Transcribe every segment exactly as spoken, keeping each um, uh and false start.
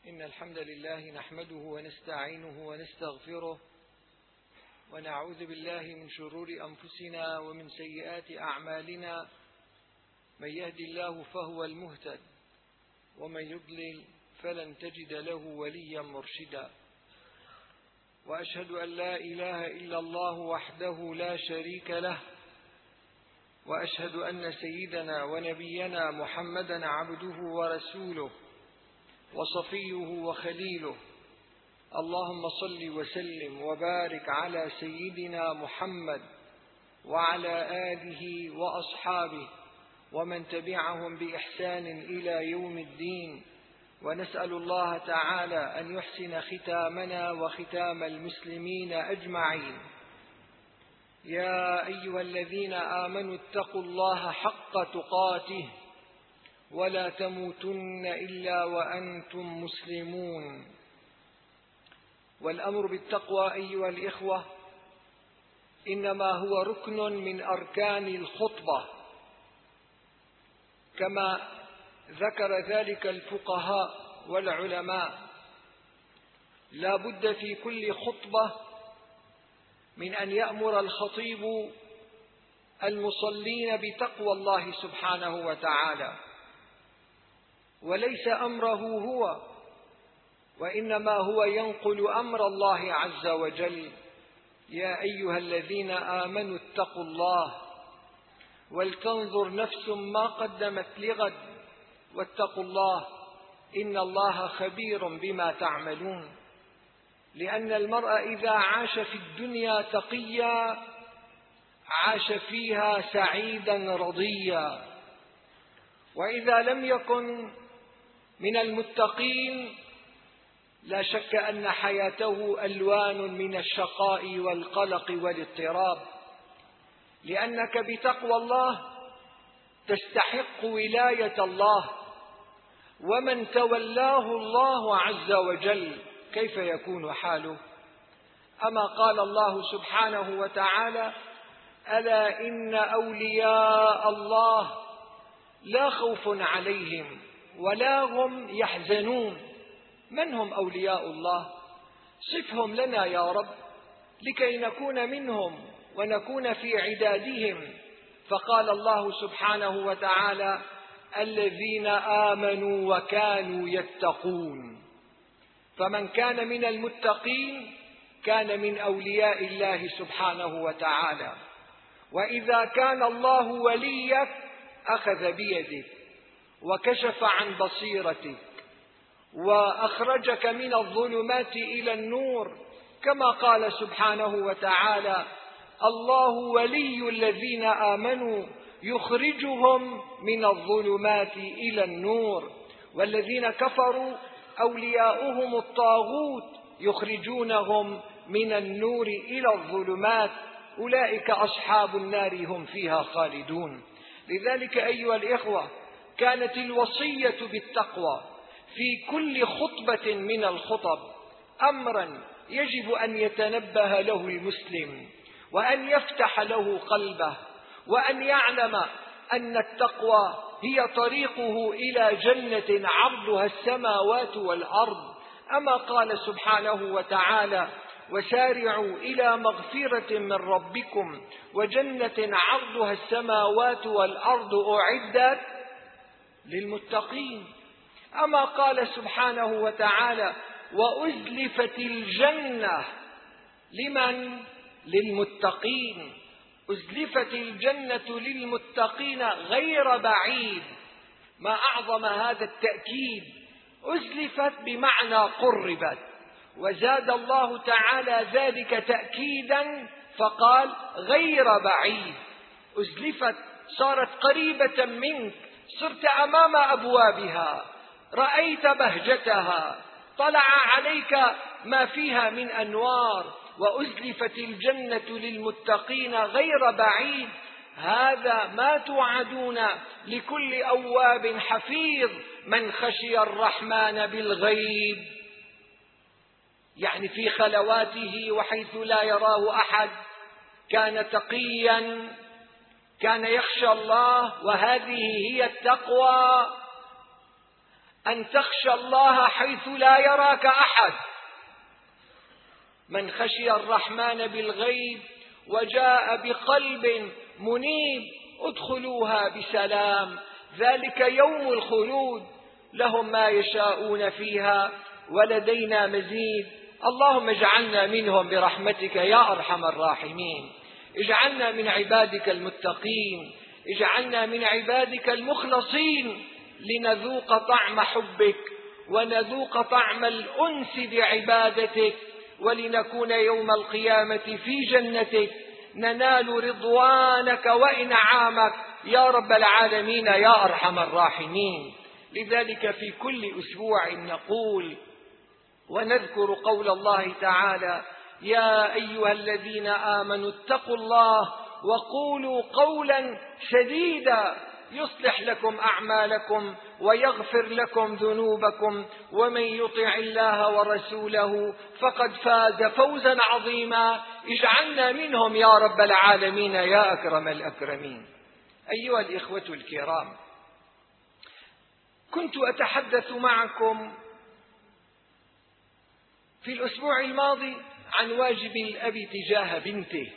إن الحمد لله نحمده ونستعينه ونستغفره ونعوذ بالله من شرور أنفسنا ومن سيئات أعمالنا. من يهد الله فهو المهتد ومن يضلل فلن تجد له وليا مرشدا. وأشهد أن لا إله إلا الله وحده لا شريك له، وأشهد أن سيدنا ونبينا محمدا عبده ورسوله وصفيه وخليله. اللهم صل وسلم وبارك على سيدنا محمد وعلى آله وأصحابه ومن تبعهم بإحسان إلى يوم الدين. ونسأل الله تعالى أن يحسن ختامنا وختام المسلمين أجمعين. يا أيها الذين آمنوا اتقوا الله حق تقاته ولا تموتن إلا وأنتم مسلمون. والأمر بالتقوى أيها الإخوة إنما هو ركن من أركان الخطبة، كما ذكر ذلك الفقهاء والعلماء. لا بد في كل خطبة من أن يأمر الخطيب المصلين بتقوى الله سبحانه وتعالى، وليس أمره هو، وإنما هو ينقل أمر الله عز وجل. يا أيها الذين آمنوا اتقوا الله ولتنظر نفس ما قدمت لغد واتقوا الله إن الله خبير بما تعملون. لأن المرء إذا عاش في الدنيا تقيا عاش فيها سعيدا رضيا، وإذا لم يكن من المتقين لا شك أن حياته ألوان من الشقاء والقلق والاضطراب، لأنك بتقوى الله تستحق ولاية الله، ومن تولاه الله عز وجل كيف يكون حاله؟ أما قال الله سبحانه وتعالى: ألا إن أولياء الله لا خوف عليهم ولا هم يحزنون. من هم أولياء الله؟ صفهم لنا يا رب لكي نكون منهم ونكون في عدادهم. فقال الله سبحانه وتعالى: الذين آمنوا وكانوا يتقون. فمن كان من المتقين كان من أولياء الله سبحانه وتعالى. وإذا كان الله وليك أخذ بيدك وكشف عن بصيرتك وأخرجك من الظلمات إلى النور، كما قال سبحانه وتعالى: الله ولي الذين آمنوا يخرجهم من الظلمات إلى النور، والذين كفروا أولياؤهم الطاغوت يخرجونهم من النور إلى الظلمات، أولئك أصحاب النار هم فيها خالدون. لذلك أيها الإخوة كانت الوصية بالتقوى في كل خطبة من الخطب أمرا يجب أن يتنبه له المسلم، وأن يفتح له قلبه، وأن يعلم أن التقوى هي طريقه إلى جنة عرضها السماوات والأرض. أما قال سبحانه وتعالى: وسارعوا إلى مغفرة من ربكم وجنة عرضها السماوات والأرض أعدت للمتقين. أما قال سبحانه وتعالى: وأزلفت الجنة لمن؟ للمتقين. أزلفت الجنة للمتقين غير بعيد. ما أعظم هذا التأكيد! أزلفت بمعنى قربت، وزاد الله تعالى ذلك تأكيدا فقال غير بعيد. أزلفت صارت قريبة منك، صرت أمام أبوابها، رأيت بهجتها، طلع عليك ما فيها من أنوار. وأزلفت الجنة للمتقين غير بعيد، هذا ما توعدون لكل أواب حفيظ من خشي الرحمن بالغيب، يعني في خلواته وحيث لا يراه أحد كان تقيا، كان يخشى الله، وهذه هي التقوى. أن تخشى الله حيث لا يراك أحد. من خشي الرحمن بالغيب وجاء بقلب منيب ادخلوها بسلام، ذلك يوم الخلود، لهم ما يشاءون فيها ولدينا مزيد. اللهم اجعلنا منهم برحمتك يا أرحم الراحمين. اجعلنا من عبادك المتقين، اجعلنا من عبادك المخلصين، لنذوق طعم حبك ونذوق طعم الأنس بعبادتك، ولنكون يوم القيامة في جنتك ننال رضوانك وإنعامك يا رب العالمين يا أرحم الراحمين. لذلك في كل أسبوع نقول ونذكر قول الله تعالى: يا أيها الذين آمنوا اتقوا الله وقولوا قولا سديدا يصلح لكم أعمالكم ويغفر لكم ذنوبكم ومن يطع الله ورسوله فقد فاز فوزا عظيما. اجعلنا منهم يا رب العالمين يا أكرم الأكرمين. أيها الإخوة الكرام، كنت أتحدث معكم في الأسبوع الماضي عن واجب الأب تجاه بنته،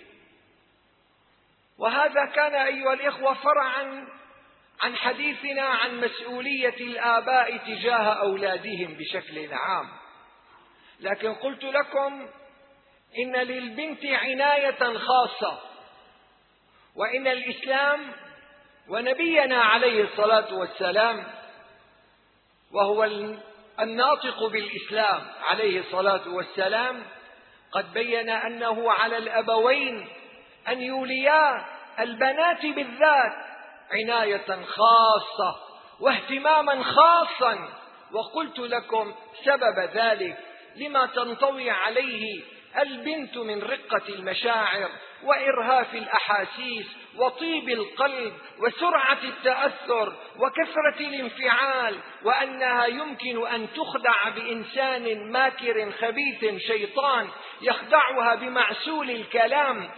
وهذا كان أيها الإخوة فرعا عن حديثنا عن مسؤولية الآباء تجاه أولادهم بشكل عام. لكن قلت لكم إن للبنت عناية خاصة، وإن الإسلام ونبينا عليه الصلاة والسلام وهو الناطق بالإسلام عليه الصلاة والسلام قد بين أنه على الأبوين أن يوليا البنات بالذات عناية خاصة واهتماما خاصا. وقلت لكم سبب ذلك لما تنطوي عليه البنت من رقة المشاعر وإرهاف الأحاسيس وطيب القلب وسرعة التأثر وكثرة الانفعال، وأنها يمكن أن تخدع بإنسان ماكر خبيث شيطان يخدعها بمعسول الكلام،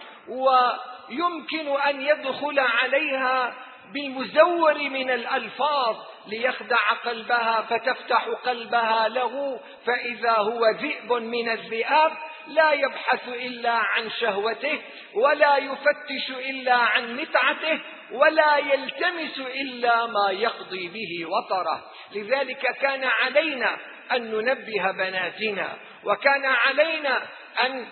ويمكن أن يدخل عليها بالمزور من الألفاظ ليخدع قلبها فتفتح قلبها له، فإذا هو ذئب من الذئاب لا يبحث إلا عن شهوته ولا يفتش إلا عن متعته ولا يلتمس إلا ما يقضي به وطره. لذلك كان علينا أن ننبه بناتنا، وكان علينا أن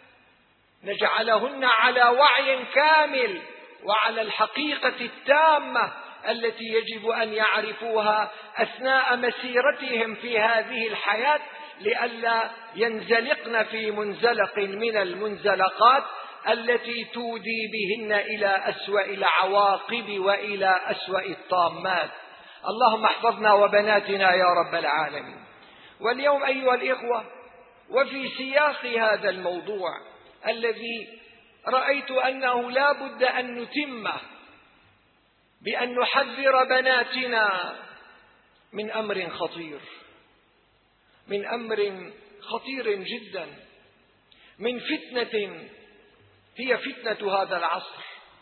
نجعلهن على وعي كامل وعلى الحقيقة التامة التي يجب أن يعرفوها أثناء مسيرتهم في هذه الحياة، لئلا ينزلقن في منزلق من المنزلقات التي تودي بهن إلى أسوأ العواقب وإلى أسوأ الطامات. اللهم احفظنا وبناتنا يا رب العالمين. واليوم أيها الإخوة، وفي سياق هذا الموضوع الذي رأيت أنه لا بد أن نتمه بأن نحذر بناتنا من أمر خطير، من أمر خطير جدا، من فتنة هي فتنة هذا العصر.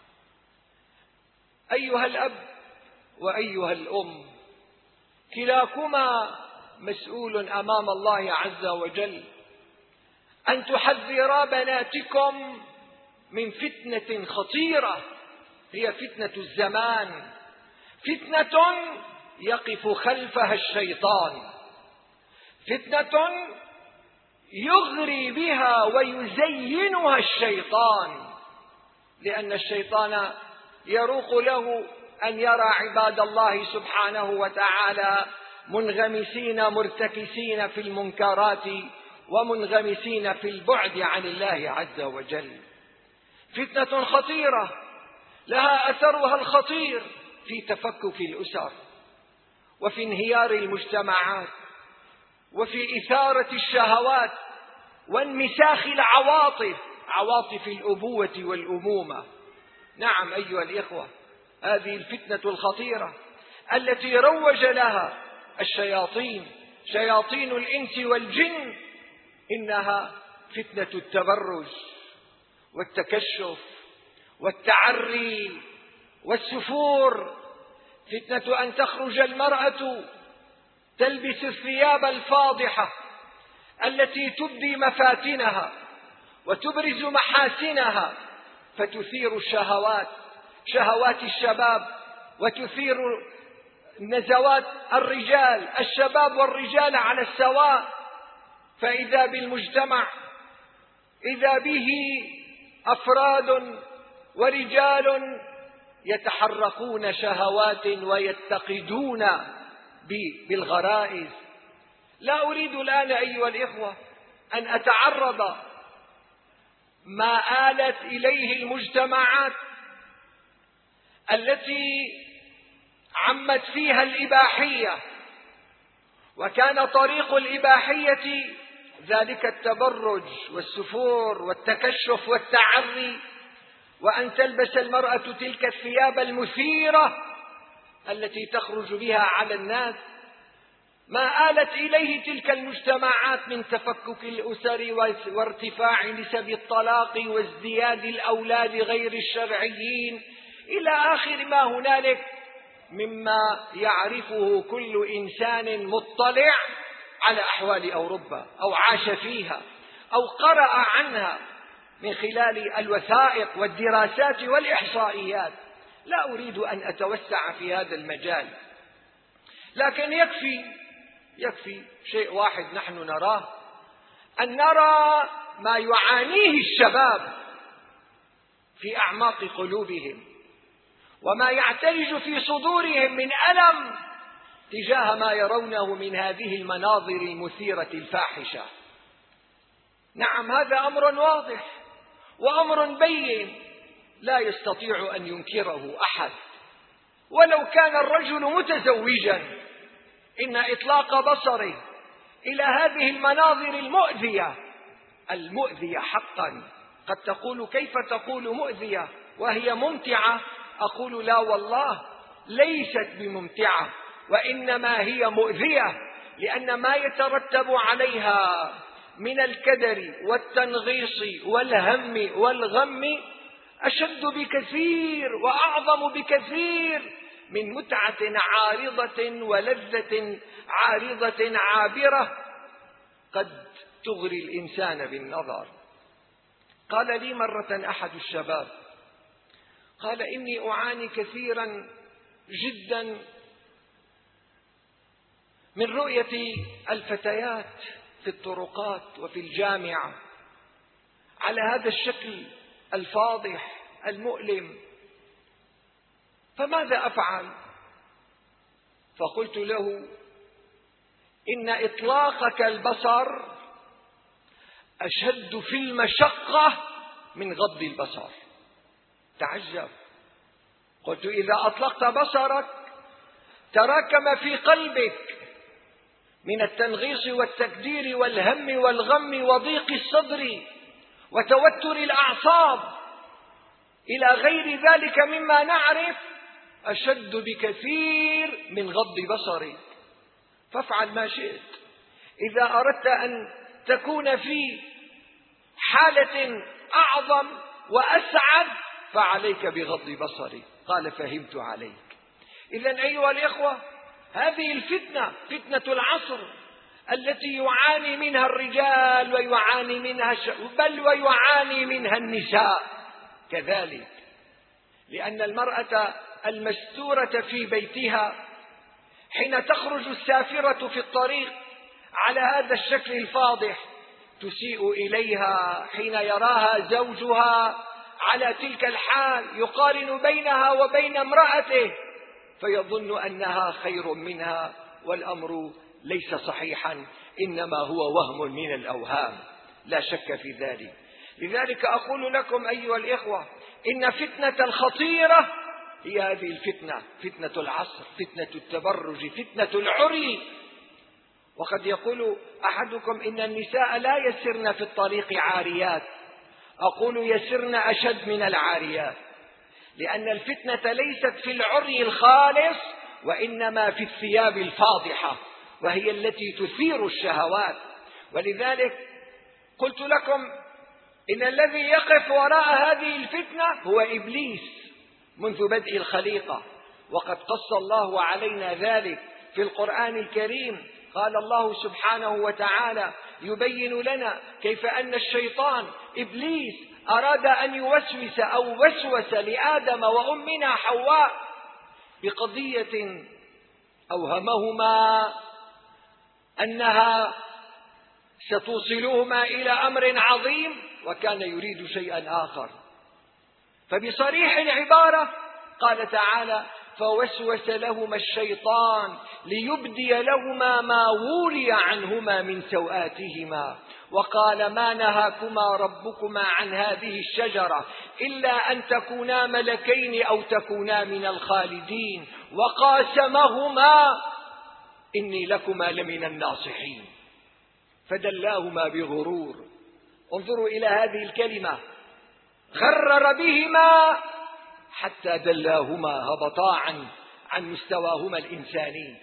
أيها الأب وأيها الأم، كلاكما مسؤول أمام الله عز وجل أن تحذرا بناتكم من فتنة خطيرة هي فتنة الزمان، فتنة يقف خلفها الشيطان، فتنة يغري بها ويزينها الشيطان، لأن الشيطان يروق له أن يرى عباد الله سبحانه وتعالى منغمسين مرتكسين في المنكرات ومنغمسين في البعد عن الله عز وجل. فتنة خطيرة لها أثرها الخطير في تفكك الأسر وفي انهيار المجتمعات وفي إثارة الشهوات وانمساخ العواطف، عواطف الأبوة والأمومة. نعم أيها الإخوة، هذه الفتنة الخطيرة التي روج لها الشياطين، شياطين الإنس والجن، إنها فتنة التبرج والتكشف والتعري والسفور، فتنة أن تخرج المرأة تلبس الثياب الفاضحة التي تبدي مفاتنها وتبرز محاسنها، فتثير الشهوات، شهوات الشباب، وتثير نزوات الرجال، الشباب والرجال على السواء. فإذا بالمجتمع إذا به أفراد ورجال يتحركون شهوات ويتقدون بالغرائز. لا أريد الآن أيها الإخوة أن أتعرض ما آلت إليه المجتمعات التي عمت فيها الإباحية، وكان طريق الإباحية ذلك التبرج والسفور والتكشف والتعري، وأن تلبس المرأة تلك الثياب المثيرة التي تخرج بها على الناس. ما آلت إليه تلك المجتمعات من تفكك الأسر وارتفاع نسب الطلاق وازدياد الأولاد غير الشرعيين إلى آخر ما هنالك مما يعرفه كل إنسان مطلع على أحوال أوروبا أو عاش فيها أو قرأ عنها من خلال الوثائق والدراسات والإحصائيات. لا أريد أن أتوسع في هذا المجال، لكن يكفي يكفي شيء واحد نحن نراه، أن نرى ما يعانيه الشباب في أعماق قلوبهم وما يعترج في صدورهم من ألم تجاه ما يرونه من هذه المناظر المثيرة الفاحشة. نعم، هذا أمر واضح وأمر بين لا يستطيع أن ينكره أحد، ولو كان الرجل متزوجا إن إطلاق بصره إلى هذه المناظر المؤذية المؤذية حقا، قد تقول كيف تقول مؤذية وهي ممتعة؟ أقول لا والله، ليست بممتعة، وإنما هي مؤذية، لأن ما يترتب عليها من الكدر والتنغيص والهم والغم أشد بكثير وأعظم بكثير من متعة عارضة ولذة عارضة عابرة قد تغري الإنسان بالنظر. قال لي مرة أحد الشباب، قال إني أعاني كثيرا جدا من رؤية الفتيات في الطرقات وفي الجامعة على هذا الشكل الفاضح المؤلم، فماذا أفعل؟ فقلت له إن إطلاقك البصر أشد في المشقة من غض البصر. تعجب. قلت إذا أطلقت بصرك تراكم في قلبك من التنغيص والتكدير والهم والغم وضيق الصدر وتوتر الأعصاب إلى غير ذلك مما نعرف أشد بكثير من غض بصرك، فافعل ما شئت. إذا أردت أن تكون في حالة أعظم وأسعد فعليك بغض بصرك. قال فهمت عليك. إذن أيها الإخوة، هذه الفتنة فتنة العصر التي يعاني منها الرجال ويعاني منها بل ويعاني منها النساء كذلك، لأن المرأة المستورة في بيتها حين تخرج السافرة في الطريق على هذا الشكل الفاضح تسيء إليها حين يراها زوجها على تلك الحال، يقارن بينها وبين امرأته فيظن أنها خير منها، والأمر ليس صحيحا، إنما هو وهم من الأوهام، لا شك في ذلك. لذلك أقول لكم أيها الإخوة إن فتنة الخطيرة هي هذه الفتنة، فتنة العصر، فتنة التبرج، فتنة العري. وقد يقول أحدكم إن النساء لا يسرن في الطريق عاريات، أقول يسرن أشد من العاريات، لأن الفتنة ليست في العري الخالص وإنما في الثياب الفاضحة، وهي التي تثير الشهوات. ولذلك قلت لكم إن الذي يقف وراء هذه الفتنة هو إبليس منذ بدء الخليقة، وقد قص الله علينا ذلك في القرآن الكريم قال الله سبحانه وتعالى يبين لنا كيف أن الشيطان إبليس أراد أن يوسوس أو وسوس لآدم وأمنا حواء بقضية أوهمهما أنها ستوصلهما إلى أمر عظيم وكان يريد شيئا آخر. فبصريح العبارة قال تعالى فوسوس لهما الشيطان ليبدي لهما ما وري عنهما من سوآتهما وقال ما نهاكما ربكما عن هذه الشجرة إلا أن تكونا ملكين أو تكونا من الخالدين وقاسمهما إني لكما لمن الناصحين فدلاهما بغرور. انظروا إلى هذه الكلمة، غرر بهما حتى دلاهما، هبطا عن عن مستواهما الإنساني،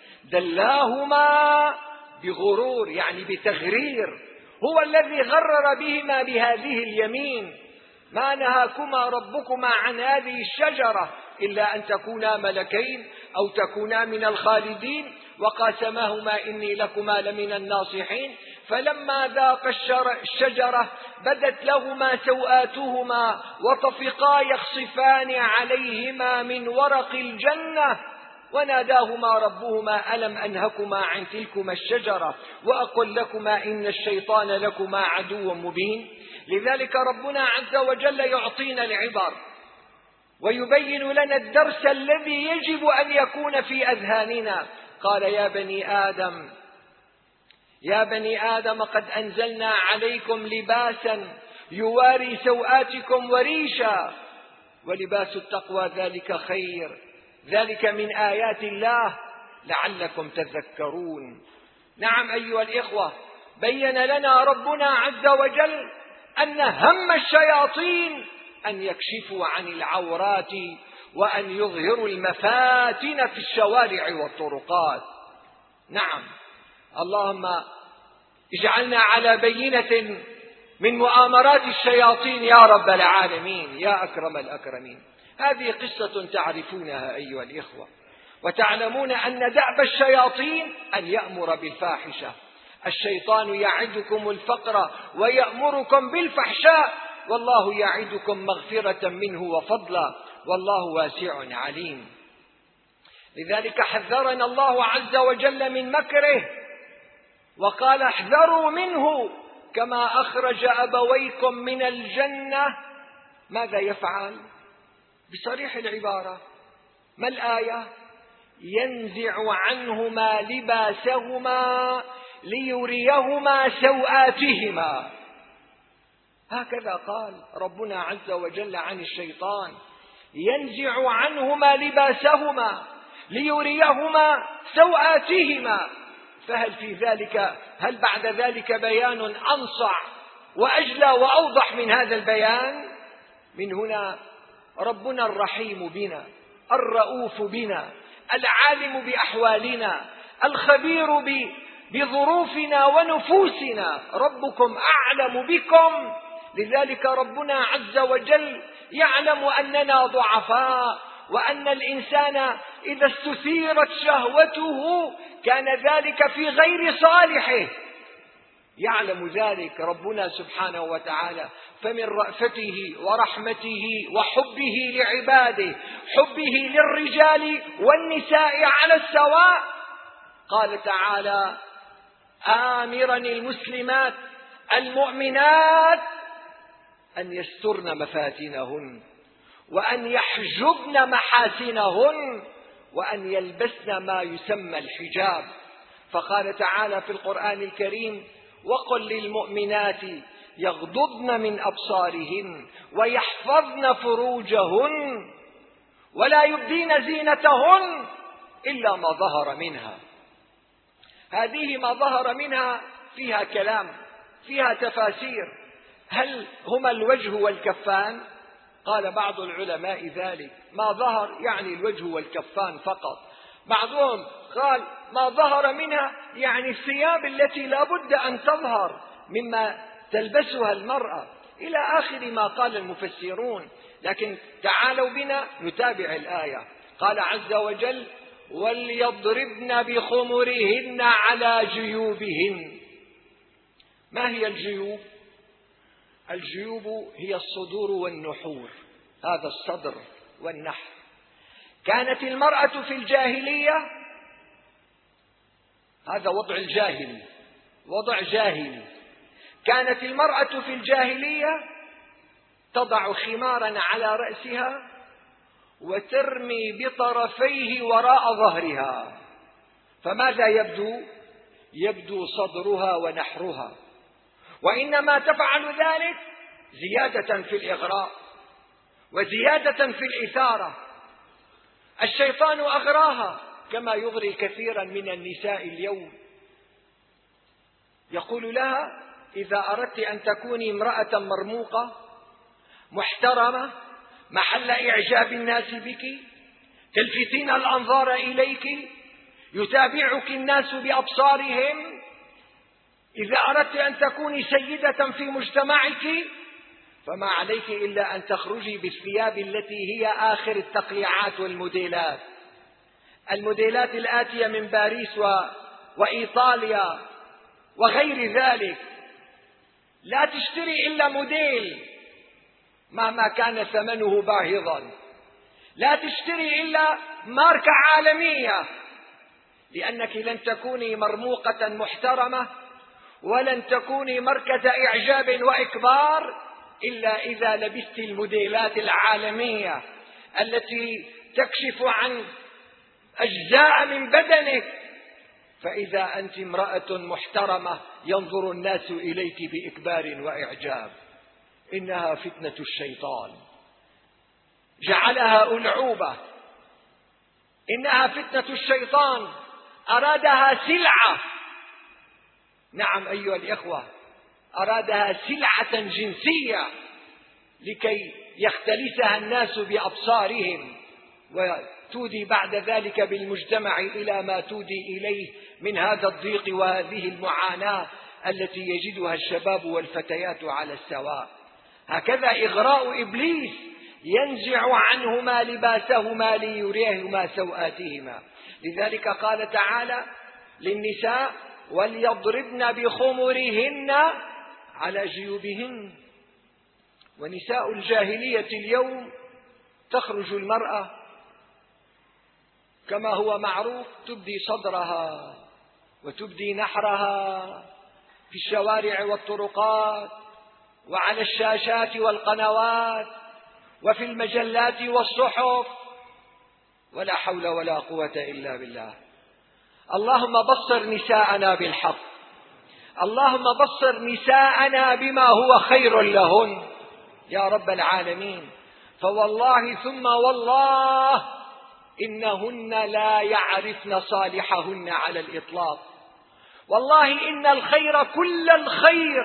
دلاهما بغرور يعني بتغرير، هو الذي غرر بهما بهذه اليمين ما نهاكما ربكما عن هذه الشجرة إلا أن تكونا ملكين أو تكونا من الخالدين وقاسمهما إني لكما لمن الناصحين فلما ذاقا الشجرة بدت لهما سوآتهما وطفقا يخصفان عليهما من ورق الجنة وناداهما ربهما ألم أنهكما عن تلكما الشجرة وأقل لكما إن الشيطان لكما عدو مبين. لذلك ربنا عز وجل يعطينا العبر ويبين لنا الدرس الذي يجب أن يكون في أذهاننا. قال يا بني آدم يا بني آدم قد أنزلنا عليكم لباسا يواري سوآتكم وريشا ولباس التقوى ذلك خير ذلك من آيات الله لعلكم تذكرون. نعم أيها الإخوة، بين لنا ربنا عز وجل أن هم الشياطين أن يكشفوا عن العورات وأن يظهروا المفاتن في الشوارع والطرقات. نعم، اللهم اجعلنا على بينة من مؤامرات الشياطين يا رب العالمين يا أكرم الأكرمين. هذه قصة تعرفونها أيها الإخوة، وتعلمون أن دأب الشياطين أن يأمر بالفاحشة. الشيطان يعدكم الفقر ويأمركم بالفحشاء والله يعدكم مغفرة منه وفضلا والله واسع عليم. لذلك حذرنا الله عز وجل من مكره وقال احذروا منه كما أخرج أبويكم من الجنة. ماذا يفعل؟ بصريح العبارة ما الآية؟ ينزع عنهما لباسهما ليريهما سوآتهما. هكذا قال ربنا عز وجل عن الشيطان، ينزع عنهما لباسهما ليريهما سوآتهما. فهل في ذلك هل بعد ذلك بيان أنصع وأجلى وأوضح من هذا البيان؟ من هنا ربنا الرحيم بنا، الرؤوف بنا، العالم بأحوالنا، الخبير بظروفنا ونفوسنا، ربكم أعلم بكم. لذلك ربنا عز وجل يعلم أننا ضعفاء وأن الإنسان إذا استثيرت شهوته كان ذلك في غير صالحه، يعلم ذلك ربنا سبحانه وتعالى. فمن رأفته ورحمته وحبه لعباده، حبه للرجال والنساء على السواء، قال تعالى آمرا المسلمات المؤمنات أن يسترن مفاتنهن وأن يحجبن محاسنهن وأن يلبسن ما يسمى الحجاب. فقال تعالى في القرآن الكريم وقل للمؤمنات يغضضن من أبصارهن ويحفظن فروجهن ولا يبدين زينتهن إلا ما ظهر منها. هذه ما ظهر منها فيها كلام، فيها تفاسير. هل هما الوجه والكفان؟ قال بعض العلماء ذلك، ما ظهر يعني الوجه والكفان فقط. بعضهم قال ما ظهر منها يعني الثياب التي لا بد أن تظهر مما تلبسها المرأة، إلى آخر ما قال المفسرون. لكن تعالوا بنا نتابع الآية. قال عز وجل وليضربن بخمرهن على جيوبهن. ما هي الجيوب؟ الجيوب هي الصدور والنحور، هذا الصدر والنحر. كانت المرأة في الجاهلية، هذا وضع الجاهلي، وضع جاهلي، كانت المرأة في الجاهلية تضع خمارا على رأسها وترمي بطرفيه وراء ظهرها، فماذا يبدو؟ يبدو صدرها ونحرها، وإنما تفعل ذلك زيادة في الإغراء وزيادة في الإثارة. الشيطان أغراها كما يغري كثيرا من النساء اليوم، يقول لها: إذا أردت أن تكوني امرأة مرموقة محترمة محل إعجاب الناس بك، تلفتين الأنظار إليك، يتابعك الناس بأبصارهم، إذا أردت أن تكوني سيدة في مجتمعك فما عليك إلا أن تخرجي بالثياب التي هي آخر التقليعات والموديلات، الموديلات الآتية من باريس و... وإيطاليا وغير ذلك. لا تشتري إلا موديل مهما كان ثمنه باهظا، لا تشتري إلا ماركة عالمية، لأنك لن تكوني مرموقة محترمة ولن تكوني مركز إعجاب وإكبار إلا إذا لبست الموديلات العالمية التي تكشف عن أجزاء من بدنك. فإذا أنت امرأة محترمة ينظر الناس إليك بإكبار وإعجاب. إنها فتنة الشيطان جعلها ألعوبة، إنها فتنة الشيطان أرادها سلعة. نعم أيها الإخوة، أرادها سلعة جنسية لكي يختلسها الناس بأبصارهم وتودي بعد ذلك بالمجتمع إلى ما تودي إليه من هذا الضيق وهذه المعاناة التي يجدها الشباب والفتيات على السواء. هكذا إغراء إبليس ينزع عنهما لباسهما ليريهما سوآتهما. لذلك قال تعالى للنساء: وليضربن بخمرهن على جيوبهن. ونساء الجاهلية اليوم تخرج المرأة كما هو معروف تبدي صدرها وتبدي نحرها في الشوارع والطرقات وعلى الشاشات والقنوات وفي المجلات والصحف، ولا حول ولا قوة إلا بالله. اللهم بصر نساءنا بالحق، اللهم بصر نساءنا بما هو خير لهن يا رب العالمين. فوالله ثم والله إنهن لا يعرفن صالحهن على الإطلاق. والله إن الخير كل الخير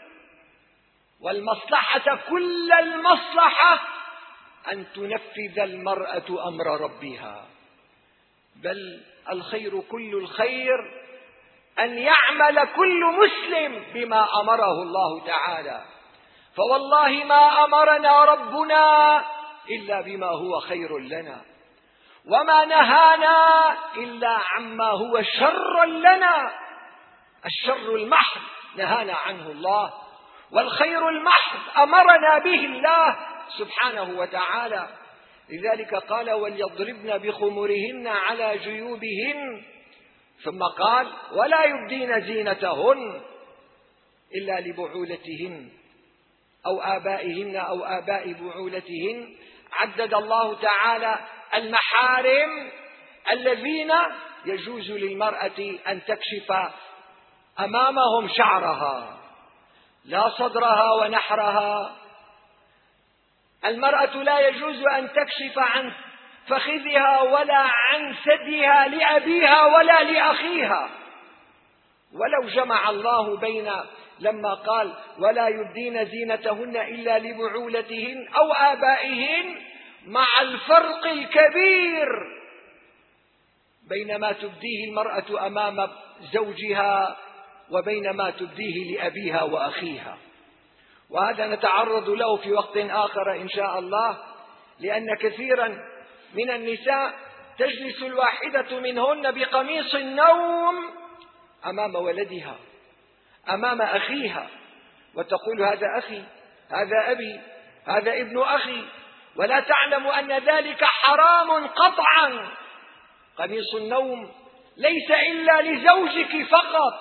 والمصلحة كل المصلحة أن تنفذ المرأة أمر ربها، بل الخير كل الخير أن يعمل كل مسلم بما أمره الله تعالى. فوالله ما أمرنا ربنا إلا بما هو خير لنا، وما نهانا إلا عما هو شر لنا. الشر المحض نهانا عنه الله، والخير المحض أمرنا به الله سبحانه وتعالى. لذلك قال: وليضربن بخمرهن على جيوبهن، ثم قال: ولا يبدين زينتهن إلا لبعولتهن أو آبائهن أو آباء بعولتهن. عدد الله تعالى المحارم الذين يجوز للمرأة أن تكشف أمامهم شعرها، لا صدرها ونحرها. المرأة لا يجوز أن تكشف عن فخذها ولا عن ثديها لأبيها ولا لأخيها. ولو جمع الله بين لما قال: ولا يبدين زينتهن إلا لبعولتهن أو آبائهن، مع الفرق الكبير بين ما تبديه المرأة أمام زوجها وبين ما تبديه لأبيها وأخيها. وهذا نتعرض له في وقت آخر إن شاء الله، لأن كثيرا من النساء تجلس الواحدة منهن بقميص النوم أمام ولدها أمام أخيها وتقول هذا أخي، هذا أبي، هذا ابن أخي، ولا تعلم أن ذلك حرام قطعا. قميص النوم ليس إلا لزوجك فقط،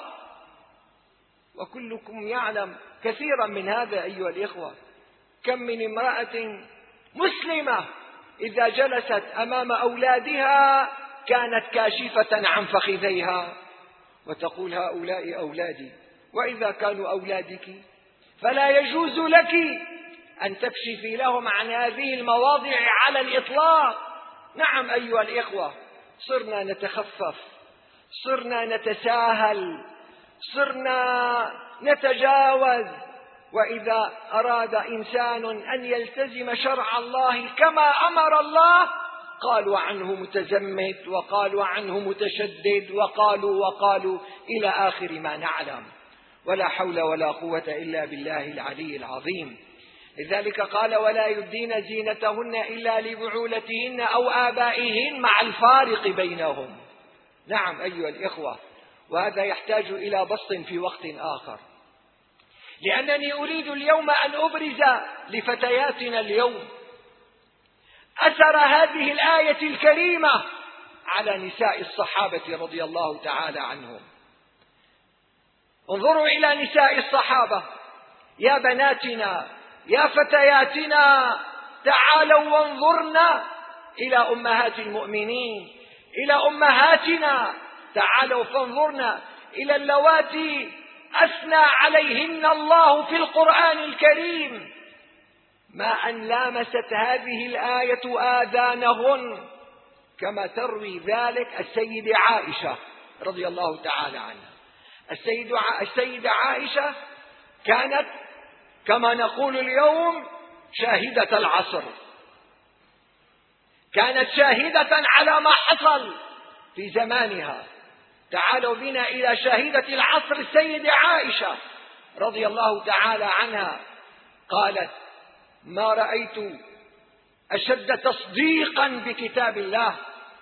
وكلكم يعلم كثيرا من هذا أيها الإخوة. كم من امرأة مسلمة إذا جلست أمام أولادها كانت كاشفة عن فخذيها وتقول هؤلاء أولادي، وإذا كانوا أولادك فلا يجوز لك أن تكشفي لهم عن هذه المواضع على الإطلاق. نعم أيها الإخوة، صرنا نتخفف، صرنا نتساهل، صرنا نتجاوز، وإذا أراد إنسان أن يلتزم شرع الله كما أمر الله قالوا عنه متزمت، وقالوا عنه متشدد، وقالوا وقالوا إلى آخر ما نعلم. ولا حول ولا قوة إلا بالله العلي العظيم. لذلك قال ولا يبدين زينتهن إلا لبعولتهن أو آبائهن مع الفارق بينهم. نعم أيها الإخوة، وهذا يحتاج إلى بسط في وقت آخر، لأنني أريد اليوم أن أبرز لفتياتنا اليوم أثر هذه الآية الكريمة على نساء الصحابة رضي الله تعالى عنهم. انظروا إلى نساء الصحابة يا بناتنا يا فتياتنا، تعالوا وانظرنا إلى أمهات المؤمنين، إلى أمهاتنا، تعالوا فانظرنا إلى اللواتي أثنى عليهن الله في القرآن الكريم، ما أن لامست هذه الآية آذانهن، كما تروي ذلك السيدة عائشة رضي الله تعالى عنها. السيدة عائشة كانت كما نقول اليوم شاهدة العصر، كانت شاهدة على ما حصل في زمانها. تعالوا بنا إلى شاهدة العصر السيدة عائشة رضي الله تعالى عنها، قالت ما رأيت أشد تصديقا بكتاب الله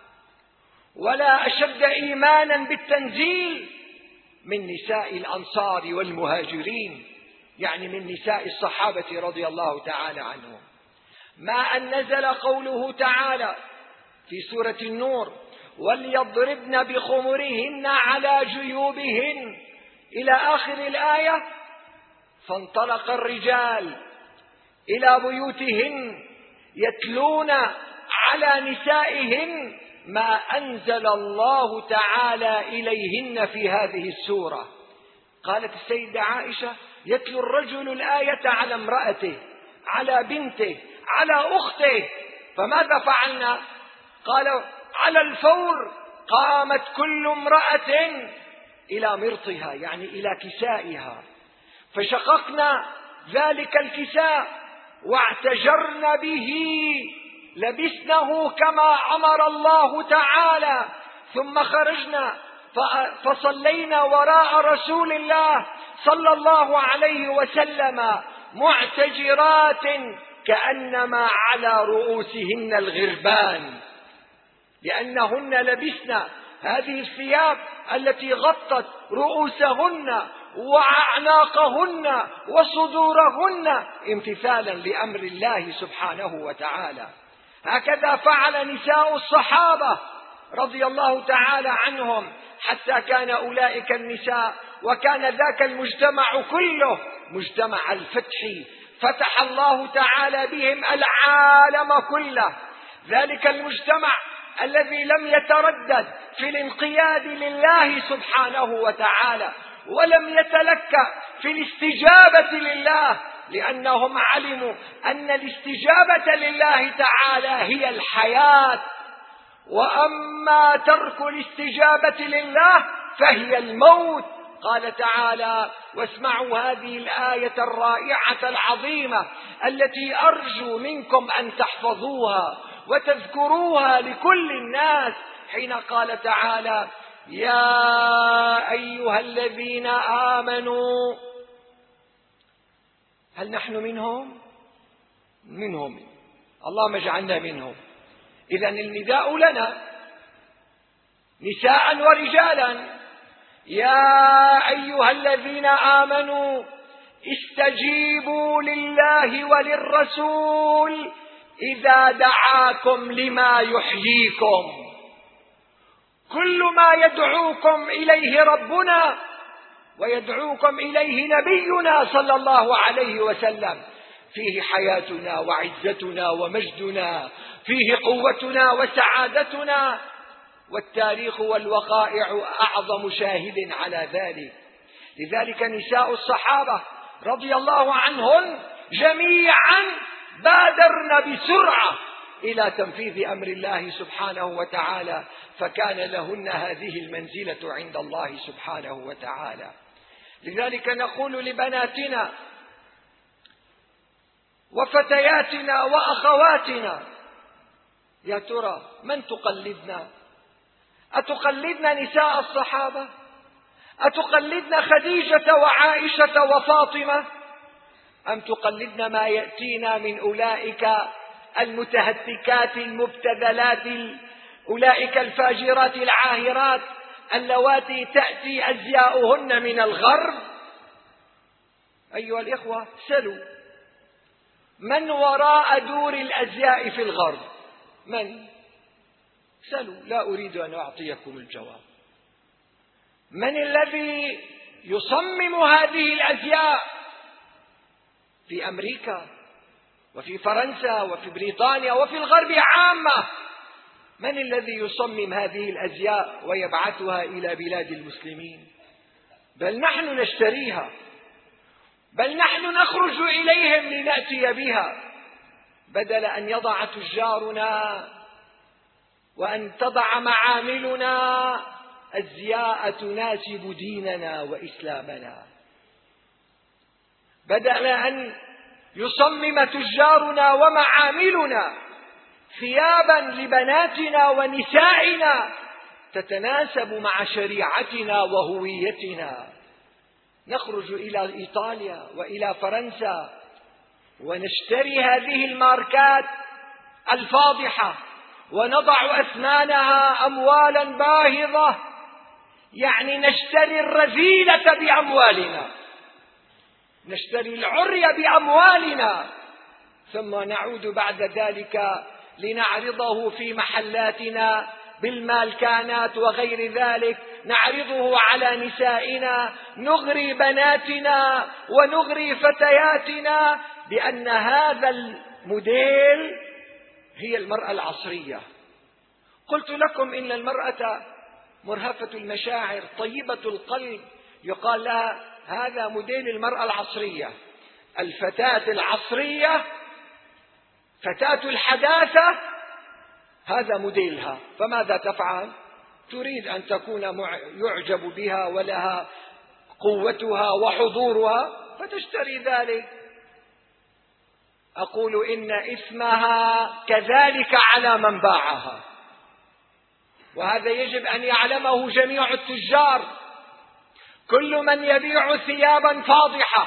ولا أشد إيمانا بالتنزيل من نساء الأنصار والمهاجرين، يعني من نساء الصحابة رضي الله تعالى عنهم. ما أن نزل قوله تعالى في سورة النور وليضربن بخمرهن على جيوبهن إلى آخر الآية، فانطلق الرجال إلى بيوتهن يتلون على نسائهن ما أنزل الله تعالى إليهن في هذه السورة. قالت السيدة عائشة يتلو الرجل الآية على امرأته، على بنته، على أخته، فماذا فعلنا؟ قال على الفور قامت كل امرأة إلى مرطها، يعني إلى كسائها، فشققنا ذلك الكساء واعتجرن به، لبسنه كما أمر الله تعالى، ثم خرجنا فصلينا وراء رسول الله صلى الله عليه وسلم معتجرات كأنما على رؤوسهن الغربان، لأنهن لبسن هذه الثياب التي غطت رؤوسهن وأعناقهن وصدورهن امتثالا لأمر الله سبحانه وتعالى. هكذا فعل نساء الصحابة رضي الله تعالى عنهم، حتى كان أولئك النساء وكان ذاك المجتمع كله مجتمع الفتح، فتح الله تعالى بهم العالم كله. ذلك المجتمع الذي لم يتردد في الانقياد لله سبحانه وتعالى، ولم يتلكأ في الاستجابة لله، لأنهم علموا أن الاستجابة لله تعالى هي الحياة، وأما ترك الاستجابة لله فهي الموت. قال تعالى واسمعوا هذه الآية الرائعة العظيمة التي أرجو منكم أن تحفظوها وتذكروها لكل الناس، حين قال تعالى يا أيها الذين آمنوا، هل نحن منهم؟ منهم، اللهم اجعلنا منهم. إذن النداء لنا نساء ورجالا. يا أيها الذين آمنوا استجيبوا لله وللرسول إذا دعاكم لما يحييكم. كل ما يدعوكم إليه ربنا ويدعوكم إليه نبينا صلى الله عليه وسلم فيه حياتنا وعزتنا ومجدنا، فيه قوتنا وسعادتنا، والتاريخ والوقائع أعظم شاهد على ذلك. لذلك نساء الصحابة رضي الله عنهن جميعا بادرن بسرعة إلى تنفيذ أمر الله سبحانه وتعالى، فكان لهن هذه المنزلة عند الله سبحانه وتعالى. لذلك نقول لبناتنا وفتياتنا وأخواتنا: يا ترى من تقلدنا؟ أتقلدن نساء الصحابة؟ أتقلدن خديجة وعائشة وفاطمة؟ أم تقلدن ما يأتينا من أولئك المتهتكات المبتذلات، أولئك الفاجرات العاهرات اللواتي تأتي أزياؤهن من الغرب؟ أيها الإخوة، سلوا من وراء دور الأزياء في الغرب؟ من؟ سلوا، لا أريد أن أعطيكم الجواب. من الذي يصمم هذه الأزياء في أمريكا وفي فرنسا وفي بريطانيا وفي الغرب عامة؟ من الذي يصمم هذه الأزياء ويبعثها إلى بلاد المسلمين؟ بل نحن نشتريها، بل نحن نخرج إليهم لنأتي بها، بدل أن يضع تجارنا وأن تضع معاملنا أزياء تناسب ديننا وإسلامنا. بدل أن يصمم تجارنا ومعاملنا ثيابا لبناتنا ونسائنا تتناسب مع شريعتنا وهويتنا، نخرج إلى إيطاليا وإلى فرنسا ونشتري هذه الماركات الفاضحة ونضع أثمانها أموالا باهظة، يعني نشتري الرذيلة بأموالنا، نشتري العري بأموالنا، ثم نعود بعد ذلك لنعرضه في محلاتنا بالمالكانات وغير ذلك، نعرضه على نسائنا، نغري بناتنا ونغري فتياتنا بأن هذا الموديل هي المرأة العصرية. قلت لكم إن المرأة مرهفة المشاعر طيبة القلب يقال لها هذا موديل المرأة العصرية. الفتاة العصرية، فتاة الحداثة، هذا موديلها. فماذا تفعل؟ تريد أن تكون يعجب بها ولها قوتها وحضورها فتشتري ذلك. أقول إن إثمها كذلك على من باعها، وهذا يجب أن يعلمه جميع التجار. كل من يبيع ثيابا فاضحة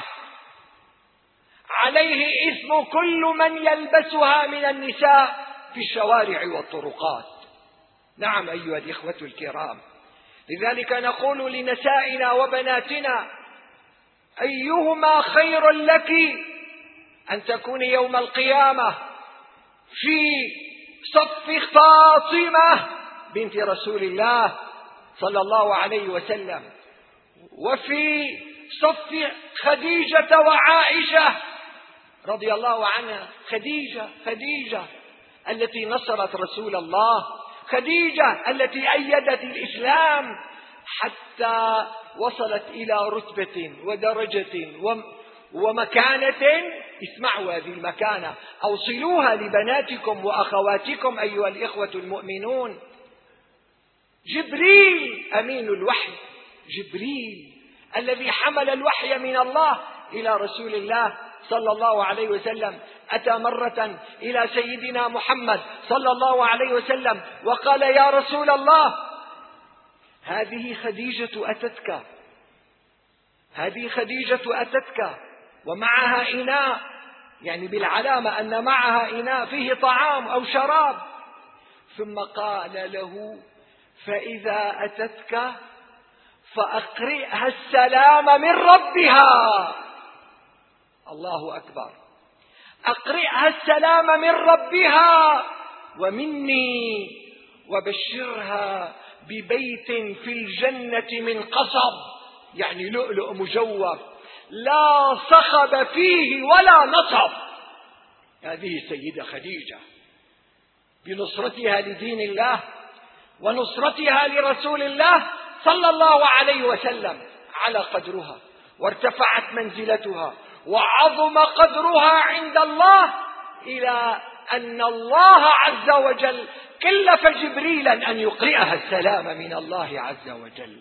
عليه إثم كل من يلبسها من النساء في الشوارع والطرقات. نعم أيها الإخوة الكرام، لذلك نقول لنسائنا وبناتنا: أيهما خير لك أن تكون يوم القيامة في صف فاطمة بنت رسول الله صلى الله عليه وسلم، وفي صف خديجة وعائشة رضي الله عنها. خديجة خديجة التي نصرت رسول الله، خديجة التي أيدت الإسلام حتى وصلت إلى رتبة ودرجة ومكانة. اسمعوا هذه المكانة، أوصلوها لبناتكم وأخواتكم أيها الإخوة المؤمنون. جبريل أمين الوحي، جبريل الذي حمل الوحي من الله إلى رسول الله صلى الله عليه وسلم، أتى مرة إلى سيدنا محمد صلى الله عليه وسلم وقال: يا رسول الله، هذه خديجة أتتك، هذه خديجة أتتك ومعها إناء، يعني بالعلامة أن معها إناء فيه طعام أو شراب. ثم قال له: فإذا أتتك فأقرئها السلام من ربها. الله أكبر. أقرئها السلام من ربها ومني، وبشرها ببيت في الجنة من قصب، يعني لؤلؤ مجوف لا صخب فيه ولا نصب. هذه السيدة خديجة بنصرتها لدين الله ونصرتها لرسول الله صلى الله عليه وسلم على قدرها، وارتفعت منزلتها وعظم قدرها عند الله، إلى أن الله عز وجل كلف جبريلا أن يقرئها السلام من الله عز وجل.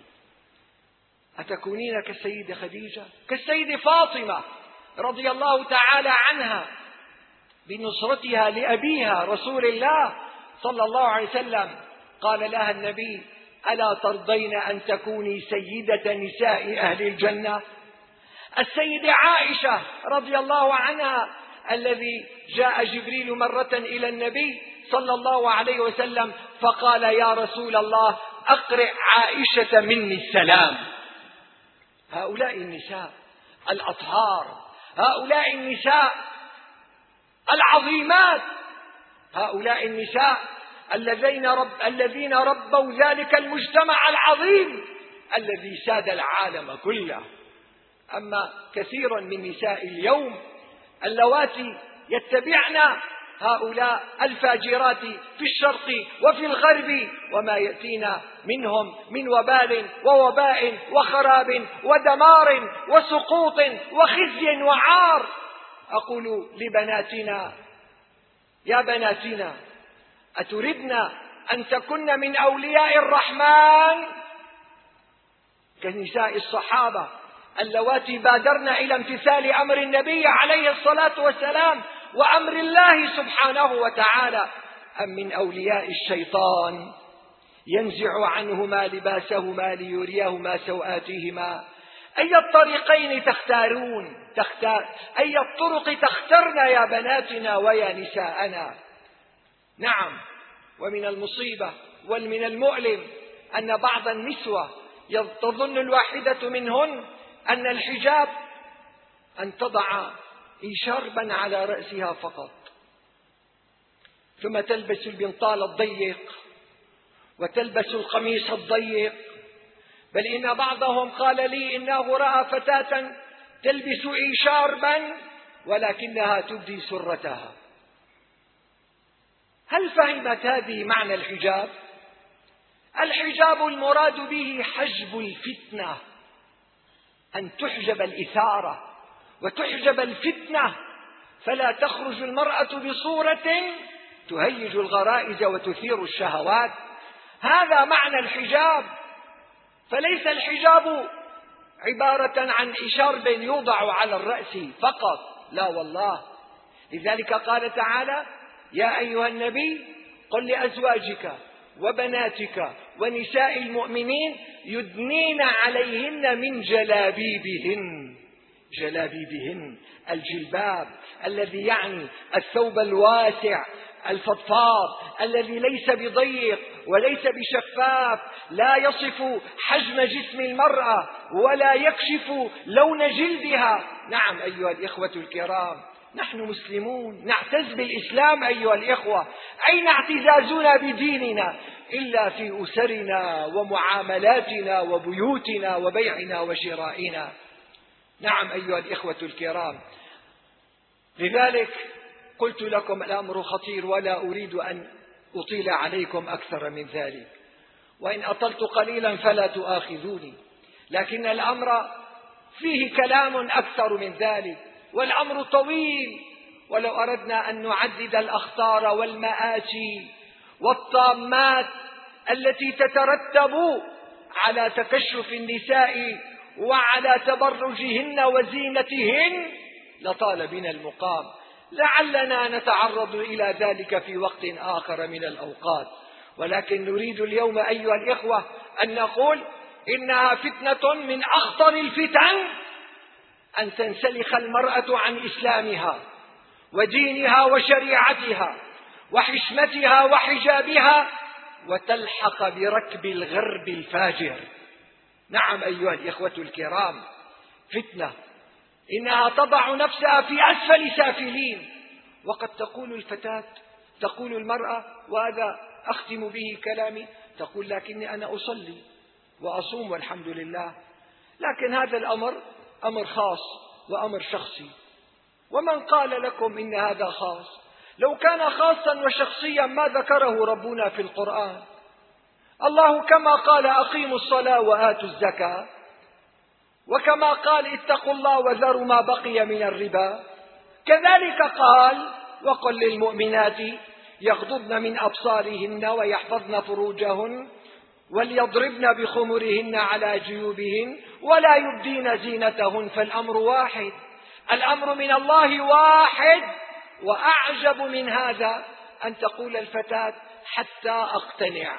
أتكونين كالسيدة خديجة، كالسيدة فاطمة رضي الله تعالى عنها بنصرتها لأبيها رسول الله صلى الله عليه وسلم. قال لها النبي: ألا ترضين أن تكوني سيدة نساء أهل الجنة؟ السيدة عائشة رضي الله عنها الذي جاء جبريل مرة إلى النبي صلى الله عليه وسلم فقال: يا رسول الله أقرئ عائشة مني السلام. هؤلاء النساء الأطهار، هؤلاء النساء العظيمات، هؤلاء النساء الذين رب الذين ربوا ذلك المجتمع العظيم الذي ساد العالم كله. أما كثير من نساء اليوم اللواتي يتبعن هؤلاء الفاجرات في الشرق وفي الغرب، وما يأتينا منهم من وبال ووباء وخراب ودمار وسقوط وخزي وعار. أقول لبناتنا: يا بناتنا، أتردن أن تكن من أولياء الرحمن كنساء الصحابة اللواتي بادرن إلى امتثال أمر النبي عليه الصلاة والسلام وأمر الله سبحانه وتعالى، أم من أولياء الشيطان ينزع عنهما لباسهما ليريهما سوآتهما؟ أي الطريقين تختارون؟ تختار أي الطرق تخترن يا بناتنا ويا نساءنا؟ نعم، ومن المصيبة ومن المؤلم أن بعض النسوة تظن الواحدة منهن أن الحجاب أن تضع شربا على رأسها فقط، ثم تلبس البنطال الضيق وتلبس القميص الضيق. بل إن بعضهم قال لي إنه رأى فتاة تلبس شاربا ولكنها تبدي سرتها. هل فهمت هذه معنى الحجاب؟ الحجاب المراد به حجب الفتنة، أن تحجب الإثارة وتحجب الفتنة، فلا تخرج المرأة بصورة تهيج الغرائز وتثير الشهوات. هذا معنى الحجاب. فليس الحجاب عبارة عن شرب يوضع على الرأس فقط، لا والله. لذلك قال تعالى: يا أيها النبي قل لأزواجك وبناتك ونساء المؤمنين يدنين عليهن من جلابيبهن. جلابيبهن الجلباب الذي يعني الثوب الواسع الفضفاض الذي ليس بضيق وليس بشفاف، لا يصف حجم جسم المرأة ولا يكشف لون جلدها. نعم أيها الإخوة الكرام، نحن مسلمون نعتز بالإسلام أيها الإخوة. أين اعتزازنا بديننا إلا في أسرنا ومعاملاتنا وبيوتنا وبيعنا وشرائنا؟ نعم أيها الإخوة الكرام، لذلك قلت لكم الأمر خطير ولا أريد أن أطيل عليكم أكثر من ذلك، وإن أطلت قليلا فلا تؤاخذوني، لكن الأمر فيه كلام أكثر من ذلك، والأمر طويل. ولو أردنا أن نعدد الأخطار والمآسي والطامات التي تترتب على تكشف النساء وعلى تبرجهن وزينتهن لطال بنا المقام. لعلنا نتعرض إلى ذلك في وقت آخر من الأوقات، ولكن نريد اليوم أيها الإخوة أن نقول إنها فتنة من أخطر الفتن أن تنسلخ المرأة عن إسلامها ودينها وشريعتها وحشمتها وحجابها وتلحق بركب الغرب الفاجر. نعم أيها الإخوة الكرام، فتنة إنها تضع نفسها في أسفل سافلين. وقد تقول الفتاة، تقول المرأة، وهذا أختم به كلامي، تقول لكني أنا أصلي وأصوم والحمد لله، لكن هذا الأمر أمر خاص وأمر شخصي. ومن قال لكم إن هذا خاص؟ لو كان خاصا وشخصيا ما ذكره ربنا في القرآن. الله كما قال أقيموا الصلاة وآتوا الزكاة، وكما قال اتقوا الله وذروا ما بقي من الربا، كذلك قال وقل للمؤمنات يغضضن من أبصارهن ويحفظن فروجهن وليضربن بخمرهن على جيوبهن ولا يبدين زينتهن. فالأمر واحد، الأمر من الله واحد. وأعجب من هذا أن تقول الفتاة حتى أقتنع.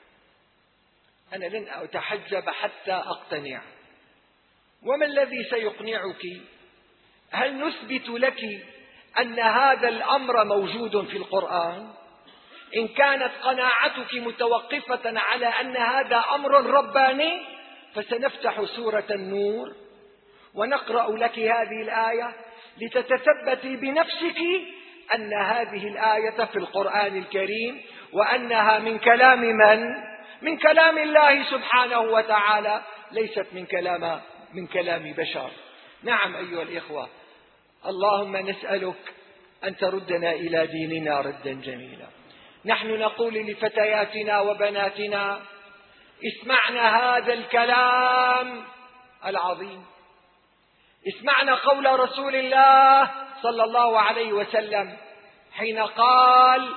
أنا لن أتحجب حتى أقتنع. وما الذي سيقنعك؟ هل نثبت لك أن هذا الأمر موجود في القرآن؟ إن كانت قناعتك متوقفة على أن هذا أمر رباني فسنفتح سورة النور ونقرأ لك هذه الآية لتتثبتي بنفسك أن هذه الآية في القرآن الكريم، وأنها من كلام من؟ من كلام الله سبحانه وتعالى، ليست من كلام من كلام بشر. نعم أيها الإخوة، اللهم نسألك أن تردنا إلى ديننا ردا جميلا. نحن نقول لفتياتنا وبناتنا اسمعنا هذا الكلام العظيم، اسمعنا قول رسول الله صلى الله عليه وسلم حين قال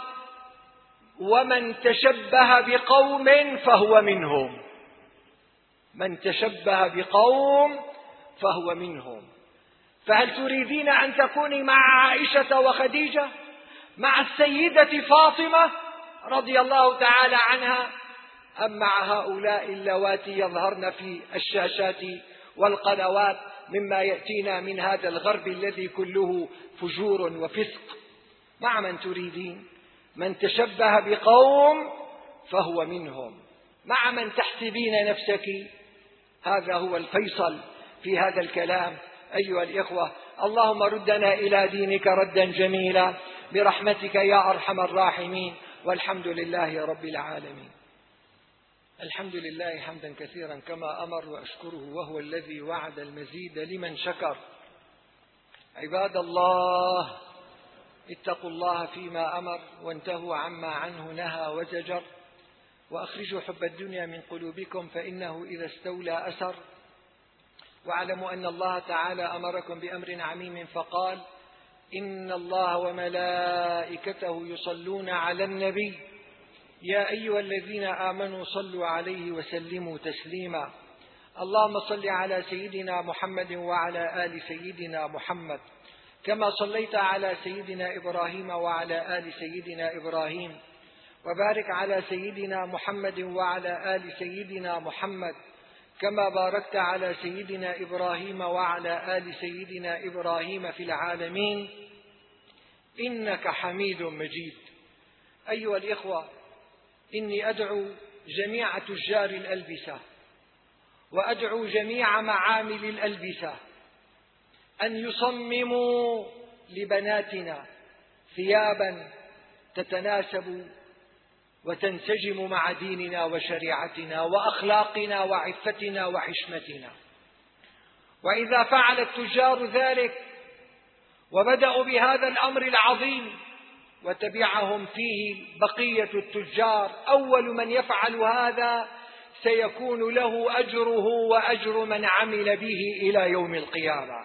ومن تشبه بقوم فهو منهم. من تشبه بقوم فهو منهم. فهل تريدين أن تكوني مع عائشة وخديجة، مع السيدة فاطمة رضي الله تعالى عنها، أم مع هؤلاء اللواتي يظهرن في الشاشات والقنوات مما يأتينا من هذا الغرب الذي كله فجور وفسق؟ مع من تريدين؟ من تشبه بقوم فهو منهم. مع من تحسبين نفسك؟ هذا هو الفيصل في هذا الكلام أيها الإخوة. اللهم ردنا إلى دينك ردا جميلا برحمتك يا أرحم الراحمين، والحمد لله رب العالمين. الحمد لله حمدا كثيرا كما أمر، وأشكره وهو الذي وعد المزيد لمن شكر. عباد الله، اتقوا الله فيما أمر وانتهوا عما عنه نهى وزجر، وأخرجوا حب الدنيا من قلوبكم فإنه إذا استولى أسر. واعلموا أن الله تعالى أمركم بأمر عميم فقال إن الله وملائكته يصلون على النبي يا أيها الذين آمنوا صلوا عليه وسلموا تسليما. اللهم صل على سيدنا محمد وعلى آل سيدنا محمد كما صليت على سيدنا إبراهيم وعلى آل سيدنا إبراهيم، وبارك على سيدنا محمد وعلى آل سيدنا محمد كما باركت على سيدنا إبراهيم وعلى آل سيدنا إبراهيم في العالمين إنك حميد مجيد. أيها الإخوة، إني أدعو جميع تجار الألبسة وأدعو جميع معامل الألبسة أن يصمموا لبناتنا ثيابا تتناسب وتنسجم مع ديننا وشريعتنا وأخلاقنا وعفتنا وحشمتنا. وإذا فعل التجار ذلك وبدأوا بهذا الأمر العظيم وتبعهم فيه بقية التجار، أول من يفعل هذا سيكون له أجره وأجر من عمل به إلى يوم القيامة.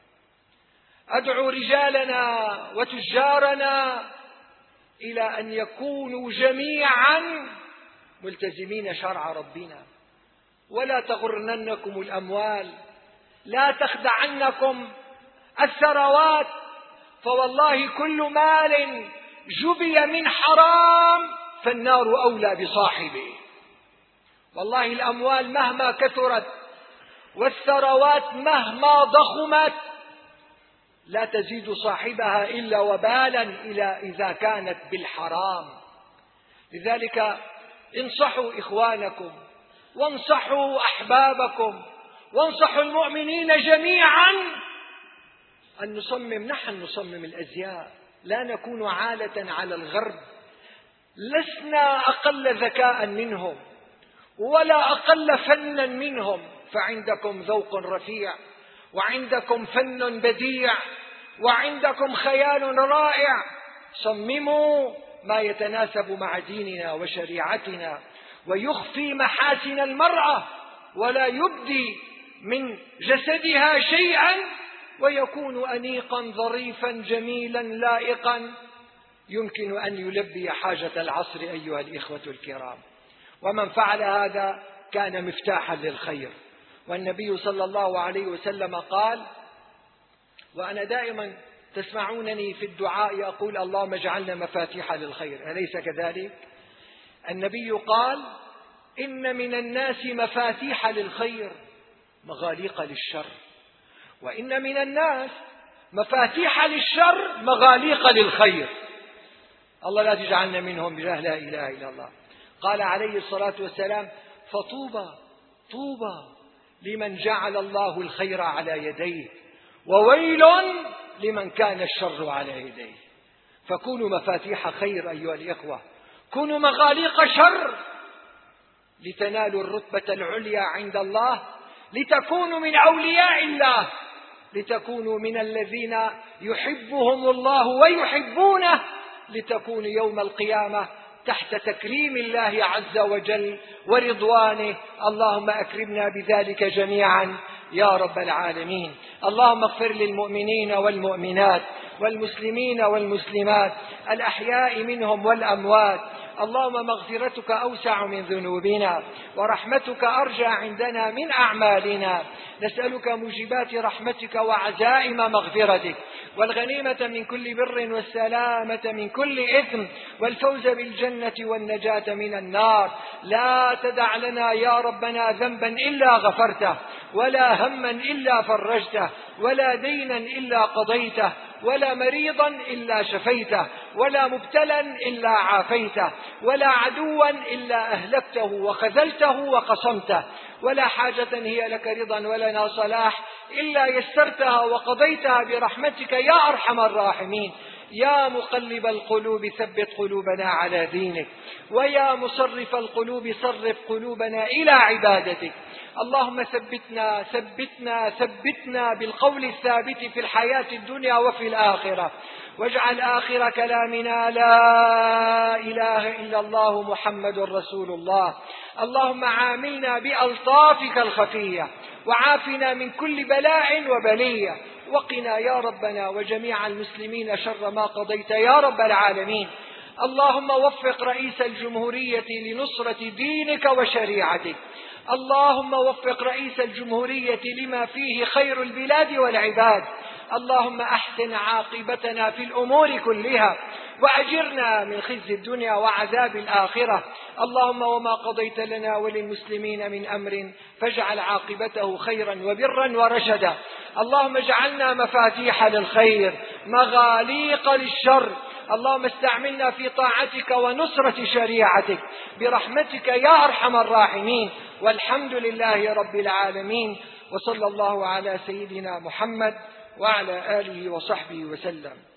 أدعو رجالنا وتجارنا إلى أن يكونوا جميعا ملتزمين شرع ربنا، ولا تغرنكم الأموال، لا تخدعنكم الثروات، فوالله كل مال جبي من حرام فالنار أولى بصاحبه. والله الأموال مهما كثرت والثروات مهما ضخمت لا تزيد صاحبها إلا وبالا إلى إذا كانت بالحرام. لذلك انصحوا إخوانكم وانصحوا أحبابكم وانصحوا المؤمنين جميعا أن نصمم، نحن نصمم الأزياء، لا نكون عالة على الغرب. لسنا أقل ذكاء منهم ولا أقل فنا منهم، فعندكم ذوق رفيع وعندكم فن بديع وعندكم خيال رائع. صمموا ما يتناسب مع ديننا وشريعتنا ويخفي محاسن المرأة ولا يبدي من جسدها شيئا، ويكون أنيقا ظريفا جميلا لائقا يمكن أن يلبي حاجة العصر أيها الإخوة الكرام. ومن فعل هذا كان مفتاحا للخير. والنبي صلى الله عليه وسلم قال، وأنا دائما تسمعونني في الدعاء أقول اللهم اجعلنا مفاتيح للخير، أليس كذلك؟ النبي قال إن من الناس مفاتيح للخير مغاليق للشر، وإن من الناس مفاتيح للشر مغاليق للخير. الله لا تجعلنا منهم بجاه لا إله إلا الله. قال عليه الصلاة والسلام فطوبى طوبى لمن جعل الله الخير على يديه وويل لمن كان الشر على يديه. فكونوا مفاتيح خير أيها الإخوة، كونوا مغاليق شر لتنالوا الرتبة العليا عند الله، لتكونوا من أولياء الله، لتكونوا من الذين يحبهم الله ويحبونه، لتكونوا يوم القيامة تحت تكريم الله عز وجل ورضوانه. اللهم أكرمنا بذلك جميعا يا رب العالمين. اللهم اغفر للمؤمنين والمؤمنات والمسلمين والمسلمات الأحياء منهم والأموات. اللهم مغفرتك أوسع من ذنوبنا ورحمتك أرجى عندنا من أعمالنا. نسألك موجبات رحمتك وعزائم مغفرتك والغنيمة من كل بر والسلامة من كل إثم والفوز بالجنة والنجاة من النار. لا تدع لنا يا ربنا ذنبا إلا غفرته ولا هما إلا فرجته ولا دينا إلا قضيته ولا مريضا إلا شفيته ولا مبتلا إلا عافيته ولا عدوا إلا أهلكته وخذلته وقصمته ولا حاجة هي لك رضا ولنا صلاح إلا يسرتها وقضيتها برحمتك يا أرحم الراحمين. يا مقلب القلوب ثبت قلوبنا على دينك، ويا مصرف القلوب صرف قلوبنا إلى عبادتك. اللهم ثبتنا ثبتنا ثبتنا بالقول الثابت في الحياة الدنيا وفي الآخرة، واجعل آخر كلامنا لا إله إلا الله محمد رسول الله. اللهم عاملنا بألطافك الخفية وعافنا من كل بلاء وبلية، وقنا يا ربنا وجميع المسلمين شر ما قضيت يا رب العالمين. اللهم وفق رئيس الجمهورية لنصرة دينك وشريعتك. اللهم وفق رئيس الجمهورية لما فيه خير البلاد والعباد. اللهم أحسن عاقبتنا في الأمور كلها وأجرنا من خزي الدنيا وعذاب الآخرة. اللهم وما قضيت لنا وللمسلمين من أمر فاجعل عاقبته خيرا وبرا ورشدا. اللهم اجعلنا مفاتيح للخير مغاليق للشر. اللهم استعملنا في طاعتك ونصرة شريعتك برحمتك يا أرحم الراحمين. والحمد لله رب العالمين، وصلى الله على سيدنا محمد وعلى آله وصحبه وسلم.